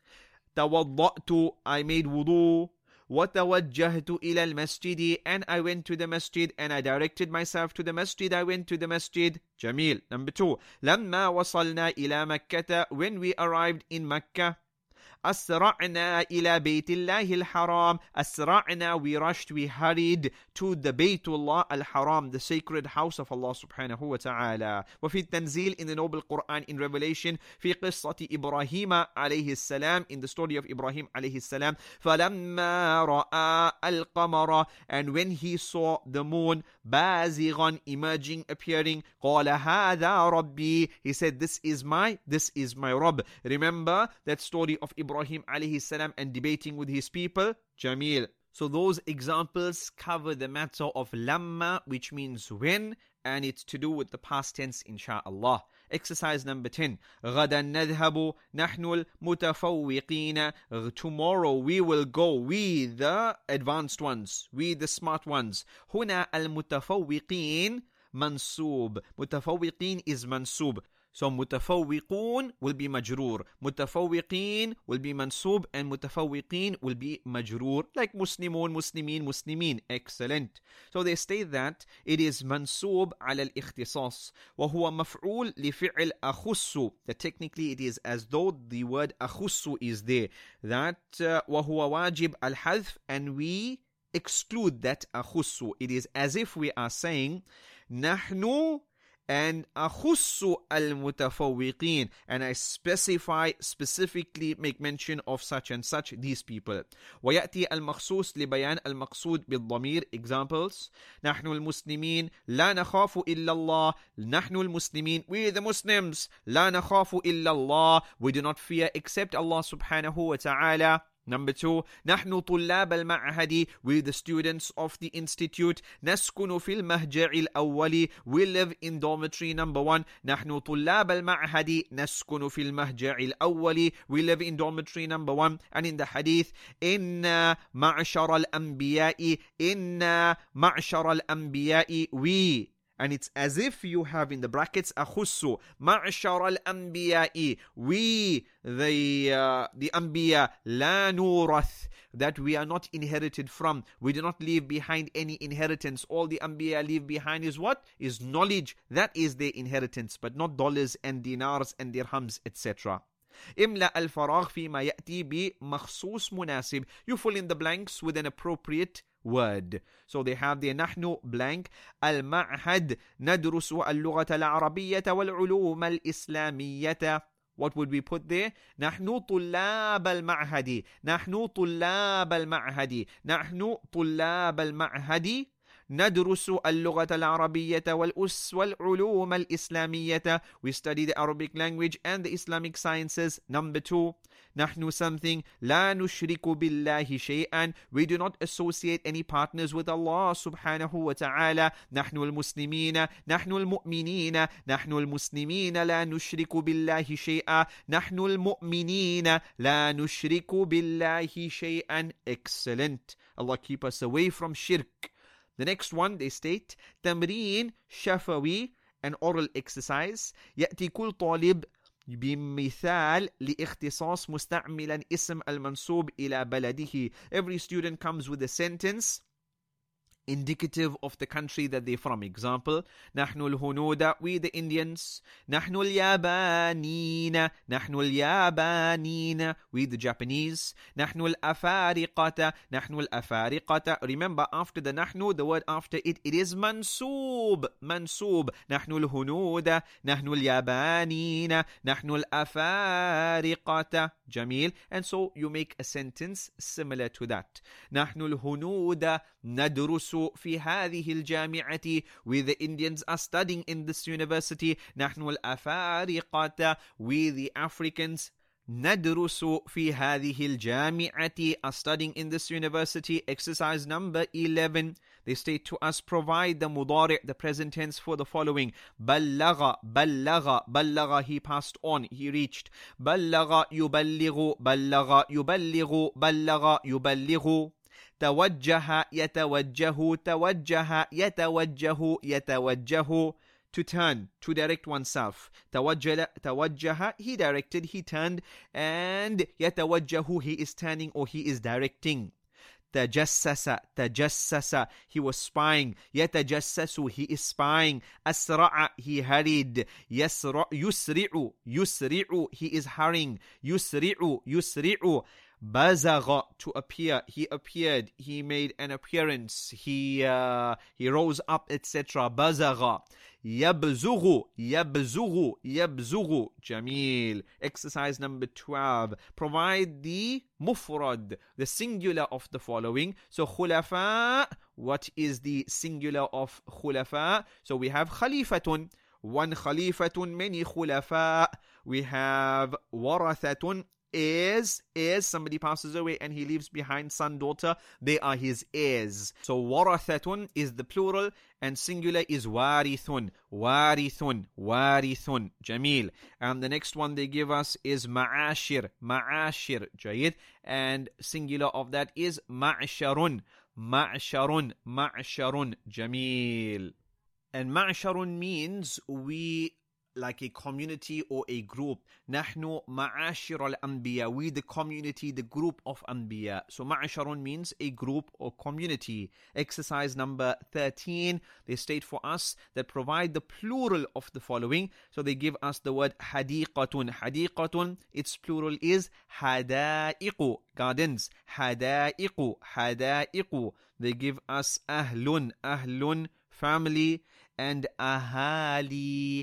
توضأت, I made wudu. وتوجهت إلى المسجد, and I went to the masjid, and I directed myself to the masjid. I went to the masjid. جميل. Number two. لما وصلنا إلى مكة, when we arrived in Mecca. أسرعنا إلى بيت الله الحرام. أسرعنا, we rushed, we hurried to the Baytullah al-Haram, the sacred house of Allah subhanahu wa ta'ala. وفي التنزيل, in the noble Quran, in Revelation, في قصة إبراهيم عليه السلام, in the story of Ibrahim عليه السلام. فلما رأى القمر, and when he saw the moon, بازغا, emerging, appearing, قال هذا ربي, he said, this is my, this is my Rabb. Remember that story of Ibrahim alayhi salam and debating with his people? Jamil. So those examples cover the matter of lamma, which means when, and it's to do with the past tense, insha'Allah. Exercise number ten. غدا نذهب نحن المتفوقين. Tomorrow we will go, we the advanced ones, we the smart ones. هنا المتفوقين منصوب. متفوقين is mansub. So متفوقون will be majroor, متفوقين will be mansub, and متفوقين will be majroor, like muslimun, muslimin, muslimin. Excellent. So they state that it is mansub على الاختصاص وهو مفعول لفعل أخص. That technically it is as though the word أخص is there. That uh, وهو واجب الحذف, and we exclude that أخص. It is as if we are saying نحن and أخص المتفوقين, and I specify, specifically make mention of such and such, these people. ويأتي المخصوص لبيان المقصود بالضمير. Examples: نحن المسلمين لا نخاف إلا الله. نحن المسلمين, we the Muslims, لا نخاف إلا الله, we do not fear except Allah subhanahu wa ta'ala. Number two, نحن طلاب المعهد, we the students of the institute. نسكن في المهجع الأول, we live in dormitory number one. نحن طلاب المعهد نسكن في المهجع الأول, we live in dormitory number one. And in the hadith, إن معشر الأنبياء, إن معشر الأنبياء, we. And it's as if you have in the brackets أخص معشر الأنبياء, we the uh, the Anbiya, لا نورث, that we are not inherited from, we do not leave behind any inheritance. All the Anbiya leave behind is what? Is knowledge. That is their inheritance, but not dollars and dinars and dirhams, et cetera. املأ الفراغ فيما يأتي بمخصوص مناسب. You fill in the blanks with an appropriate word. So they have the نحن blank المعهد ندرس اللغة العربية والعلوم الإسلامية. What would we put there? نحن طلاب المعهد. نحن طلاب المعهد. نحن طلاب المعهد ندرس اللغة العربية والأس والعلوم الإسلامية. We study the Arabic language and the Islamic sciences. Number two, نحن something لا نشرك بالله شيئا. We do not associate any partners with Allah subhanahu wa ta'ala. نحن المسلمين نحن المؤمنين نحن المسلمين لا نشرك بالله شيئا. نحن المؤمنين لا نشرك بالله شيئا. Excellent. Allah keep us away from shirk. The next one, they state, تمرين شفوي, an oral exercise. يأتي كل طالب بمثال لاختصاص مستعملا اسم المنسوب إلى بلده. Every student comes with a sentence indicative of the country that they're from. Example, نحن الهنود, we the Indians. نحن اليابانيين, نحن اليابانيين, we the Japanese. نحن الأفارقة, نحن الأفارقة. Remember, after the نحن, the word after it, it is منسوب, منسوب. نحن الهنود, نحن اليابانيين, نحن الأفارقة. جميل. And so you make a sentence similar to that. نحن الهنود ندرس في هذه الجامعة. We the Indians are studying in this university. نحن الأفارقة, we the Africans ندرس في هذه الجامعة, are studying in this university. Exercise number eleven. They state to us, provide the mudari', the present tense for the following. بلغ, بلغ, بلغ, he passed on, he reached. بلغ يبلغ, بلغ يبلغ, بلغ يبلغ. توجه يتوجه, توجه يتوجه, يتوجه. To turn, to direct oneself. توجه, توجه, he directed, he turned. And يتوجه, he is turning or he is directing. تجسس, تجسس, he was spying. يتجسس, he is spying. أسرع, he hurried. يسرع, يسرع, يسرع, he is hurrying. يسرع, يسرع. بزغ, to appear, he appeared, he made an appearance, he uh, he rose up, et cetera. بزغ. يبزغ, يبزغ, يبزغ. Jameel. Exercise number twelve. Provide the mufrad, the singular of the following. So khulafa, what is the singular of khulafa? So we have khalifatun, one khalifatun, many khulafa. We have warathatun, heirs, heirs, somebody passes away and he leaves behind son, daughter, they are his heirs. So warathatun is the plural and singular is warithun, warithun, warithun. Jameel. And the next one they give us is ma'ashir, ma'ashir, jayid, and singular of that is ma'sharun, ma'sharun, ma'sharun. Jameel. And ma'sharun means we, like a community or a group. نحن معاشر الأنبياء, we the community, the group of Anbiya. So ma'asharun means a group or community. Exercise number thirteen, they state for us that provide the plural of the following. So they give us the word hadiqatun. Hadiqatun, its plural is hadaiqu, gardens. Hadaiqu, hadaiqu. They give us ahlun, ahlun, family, and ahali,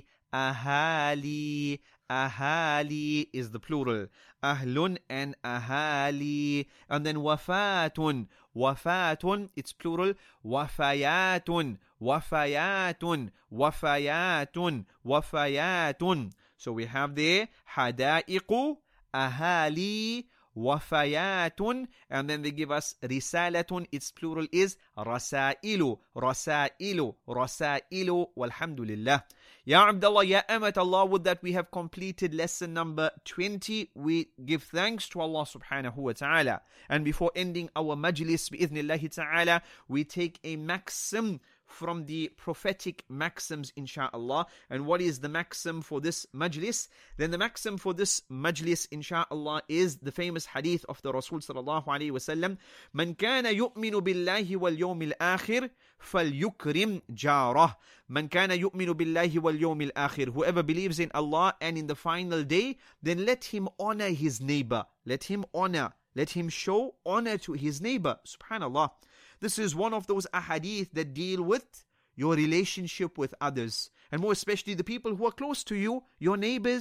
ahali, ahali is the plural. Ahlun and ahali. And then wafatun, wafatun, it's plural. Wafayatun, wafayatun, wafayatun, wafayatun. So we have there hadaiqu, ahali, wafayatun, and then they give us risalatun, its plural is rasailu, rasailu, rasailu, walhamdulillah. Ya Abdullah, Ya Amat Allah, with that we have completed lesson number twenty. We give thanks to Allah subhanahu wa ta'ala. And before ending our majlis, bi'idhnillahi ta'ala, we take a maxim from the prophetic maxims, insha'Allah. And what is the maxim for this majlis? Then the maxim for this majlis, insha'Allah, is the famous hadith of the Rasul sallallahu alayhi wa sallam. Man kana yu'minu billahi wal yawmil akhir falyukrim jarah. Man kana yu'minu billahi wal yawmil akhir. Whoever believes in Allah and in the final day, then let him honor his neighbor. Let him honor. Let him show honor to his neighbor. Subhanallah. This is one of those ahadith that deal with your relationship with others. And more especially the people who are close to you, your neighbors,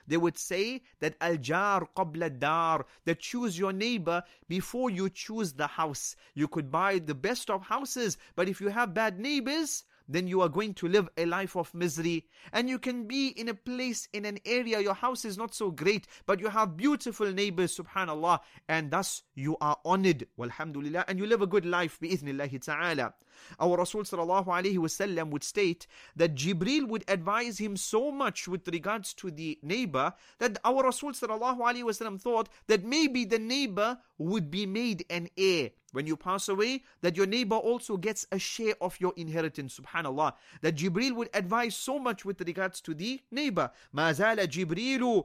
they would say that al-jar qabla dar, that choose your neighbor before you choose the house. You could buy the best of houses, but if you have bad neighbors, then you are going to live a life of misery. And you can be in a place, in an area, your house is not so great, but you have beautiful neighbors, subhanallah, and thus you are honored, walhamdulillah, and you live a good life, bi'ithnillahi ta'ala. Our Rasul sallallahu alayhi wasallam would state that Jibreel would advise him so much with regards to the neighbor that our Rasul sallallahu alayhi wasallam thought that maybe the neighbor would be made an heir. When you pass away, that your neighbor also gets a share of your inheritance, subhanallah. That Jibreel would advise so much with regards to the neighbor. مَا زَالَ جِبْرِيلُ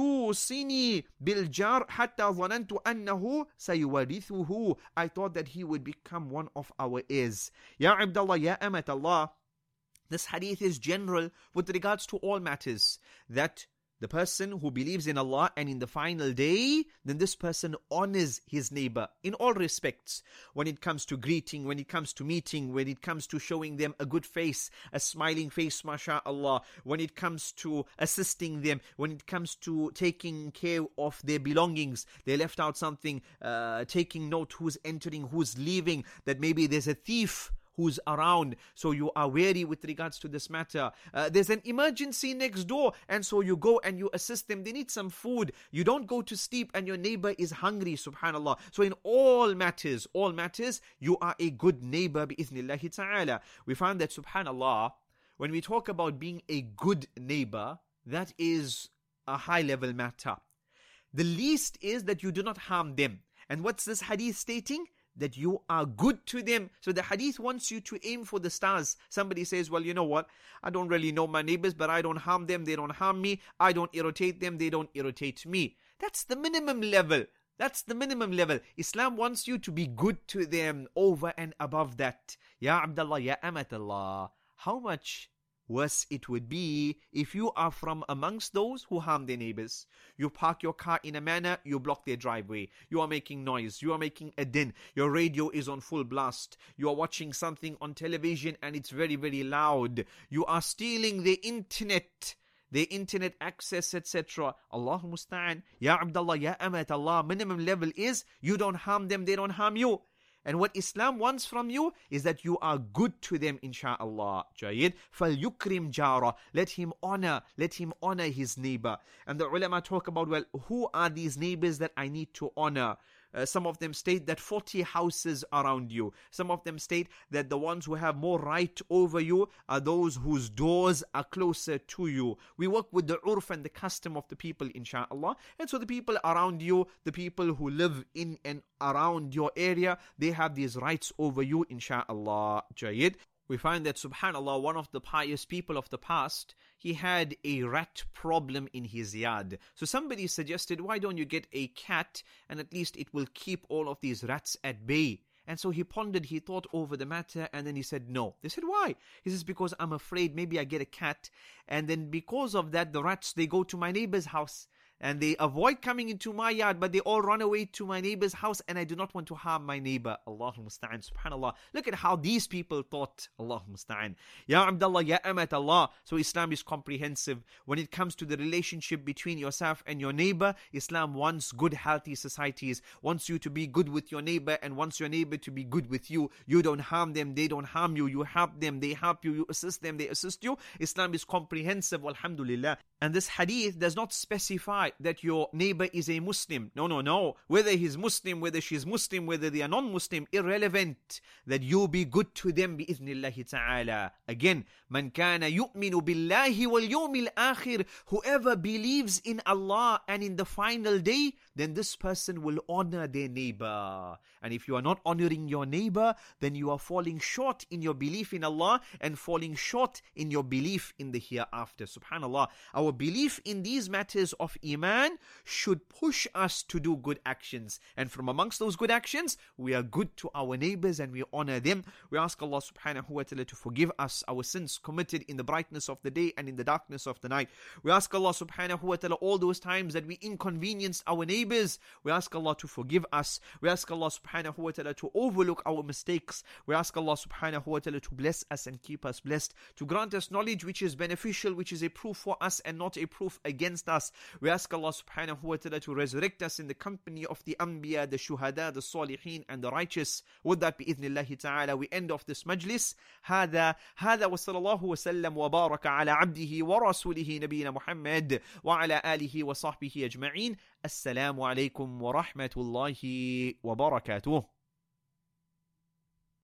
يُوصِنِي بِالْجَارِ حَتَّى ظَنَنْتُ أَنَّهُ سَيُوَرِثُهُ. I thought that he would become one of our heirs. Ya Abdullah, Ya Amat Allah. This hadith is general with regards to all matters. That the person who believes in Allah and in the final day, then this person honors his neighbor in all respects. When it comes to greeting, when it comes to meeting, when it comes to showing them a good face, a smiling face, mashallah. When it comes to assisting them, when it comes to taking care of their belongings, they left out something, uh, taking note who's entering, who's leaving, that maybe there's a thief who's around, so you are wary with regards to this matter. Uh, there's an emergency next door, and so you go and you assist them. They need some food. You don't go to sleep and your neighbor is hungry, subhanallah. So in all matters, all matters, you are a good neighbor, bi'ithnillahi ta'ala. We find that, subhanallah, when we talk about being a good neighbor, that is a high level matter. The least is that you do not harm them. And what's this hadith stating? That you are good to them. So the hadith wants you to aim for the stars. Somebody says, well, you know what? I don't really know my neighbors, but I don't harm them. They don't harm me. I don't irritate them. They don't irritate me. That's the minimum level. That's the minimum level. Islam wants you to be good to them over and above that. Ya Abdullah, Ya Amat Allah. How much worse it would be if you are from amongst those who harm their neighbors. You park your car in a manner, you block their driveway. You are making noise, you are making a din. Your radio is on full blast. You are watching something on television and it's very, very loud. You are stealing the internet, the internet access, et cetera. Allahu musta'an. Ya Abdullah, Ya Amat Allah. Minimum level is you don't harm them, they don't harm you. And what Islam wants from you is that you are good to them, insha'Allah. Jayid. فَلْيُكْرِمْ جَارَ. Let him honor, let him honor his neighbor. And the ulama talk about, well, who are these neighbors that I need to honor? Uh, some of them state that forty houses around you. Some of them state that the ones who have more right over you are those whose doors are closer to you. We work with the urf and the custom of the people, insha'Allah. And so the people around you, the people who live in and around your area, they have these rights over you, insha'Allah. Jayid. We find that, subhanallah, one of the pious people of the past, he had a rat problem in his yard. So somebody suggested, why don't you get a cat and at least it will keep all of these rats at bay. And so he pondered, he thought over the matter, and then he said no. They said, why? He says, because I'm afraid maybe I get a cat, and then because of that, the rats, they go to my neighbor's house. And they avoid coming into my yard, but they all run away to my neighbor's house, and I do not want to harm my neighbor. Allahu musta'an, subhanallah. Look at how these people thought. Allahu musta'an. Ya Abdullah, Ya Amat Allah. So Islam is comprehensive. When it comes to the relationship between yourself and your neighbor, Islam wants good, healthy societies, wants you to be good with your neighbor, and wants your neighbor to be good with you. You don't harm them, they don't harm you. You help them, they help you. You assist them, they assist you. Islam is comprehensive, alhamdulillah. And this hadith does not specify that your neighbor is a Muslim. No, no, no. Whether he's Muslim, whether she's Muslim, whether they are non-Muslim, irrelevant. That you be good to them, bi'ithnillahi ta'ala. Again, man kana yu'minu billahi wal yawmil akhir. Whoever believes in Allah and in the final day, then this person will honor their neighbor. And if you are not honoring your neighbor, then you are falling short in your belief in Allah and falling short in your belief in the hereafter. Subhanallah. Our belief in these matters of Iman should push us to do good actions. And from amongst those good actions, we are good to our neighbors and we honor them. We ask Allah subhanahu wa ta'ala to forgive us our sins committed in the brightness of the day and in the darkness of the night. We ask Allah subhanahu wa ta'ala all those times that we inconvenienced our neighbors, neighbors. We ask Allah to forgive us. We ask Allah subhanahu wa ta'ala to overlook our mistakes. We ask Allah subhanahu wa ta'ala to bless us and keep us blessed, to grant us knowledge which is beneficial, which is a proof for us and not a proof against us. We ask Allah subhanahu wa ta'ala to resurrect us in the company of the Anbiya, the Shuhada, the Salihin and the righteous. With that, bi'idhnillahi ta'ala, we end off this majlis. هذا هذا وصلى الله وسلم وبارك على عبده ورسوله نبينا محمد وعلى آله وصحبه أجمعين. السلام عليكم ورحمة الله وبركاته.